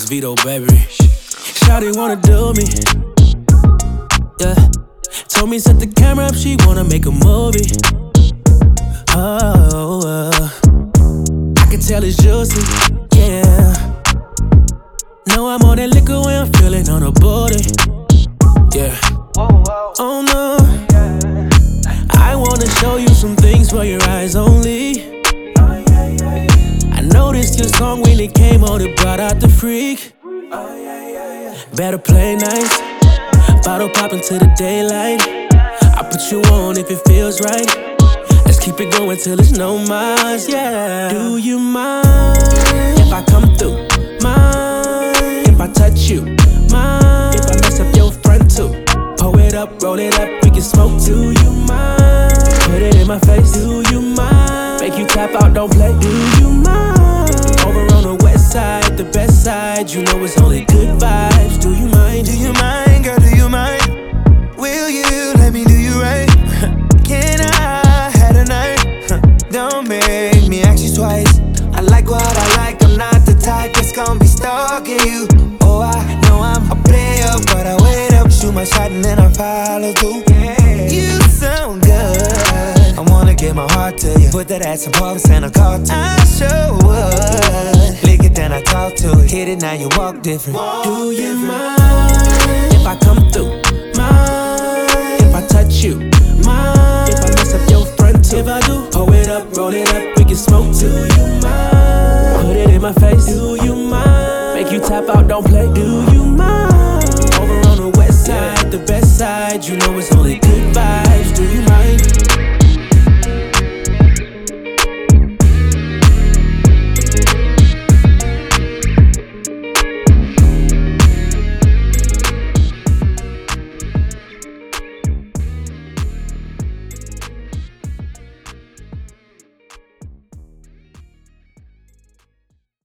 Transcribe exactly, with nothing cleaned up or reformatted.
Vito, baby. Shawty wanna do me, yeah. Told me set the camera up, she wanna make a movie. Oh, uh. I can tell it's juicy, yeah. Know I'm on that liquor when I'm feeling on her booty, yeah. Oh no, I wanna show you some things for your eyes only. I noticed your song when it came on, it brought out the freak. Better play nice, bottle pop into the daylight. I put you on if it feels right. Let's keep it going till it's no miles, yeah. Do you mind if I come through? Mind if I touch you? Mind if I mess up your front too? Pull it up, roll it up, we can smoke. Do you mind? Put it in my face. Do you mind? Make you tap out, don't play. Do you mind? Over on the west side, the best side. You know it's only good vibes. Do you mind? Do you mind, girl, do you mind? Will you let me do you right? Can I have a night? Don't make me ask you twice. I like what I like, I'm not the type that's gonna be stalking you. Oh, I know I'm a player, but I wait up, shoot my shot and then I follow through. You sound good, I wanna give my heart to you. Put that ass in parks and I call to I sure would. Lick it, then I talk to it. Hit it, now you walk different. Do you mind if I come through? Mind if I touch you? Mind